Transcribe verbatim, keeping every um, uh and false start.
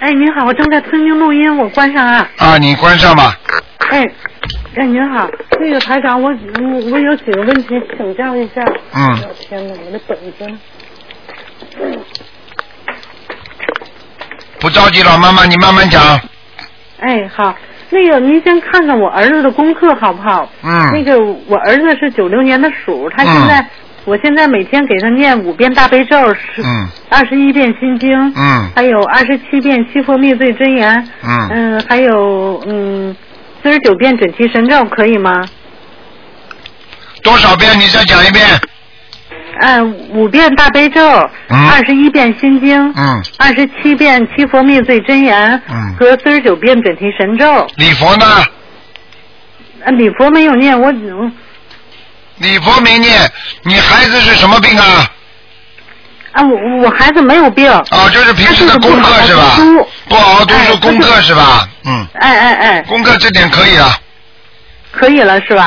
哎，您好，我正在听您录音，我关上啊。 啊，你关上吧。 哎，哎，您好，那个台长，我我我有几个问题请教一下。 嗯。 我天哪，我的本子。嗯。 不着急，老妈妈，你慢慢讲。 哎，好，那个您先看看我儿子的功课好不好？ 嗯。 那个我儿子是九六年的鼠，他现在。嗯我现在每天给他念五遍大悲咒，是二十一遍心经， 嗯， 还有二十七遍七佛灭罪真言， 嗯， 嗯，还有嗯四十九遍准提神咒，可以吗？ 多少遍？你再讲一遍。 嗯，五遍大悲咒，二十一遍心经， 嗯， 二十七遍七佛灭罪真言， 嗯， 和四十九遍准提神咒。 礼佛呢？ 啊，礼佛没有念，我只。 礼佛没念，你孩子是什么病啊？ 啊，我我孩子没有病。 哦，就是平时的功课是吧？不好好读书，功课是吧？嗯。 哎哎哎。 功课这点可以了。 可以了是吧？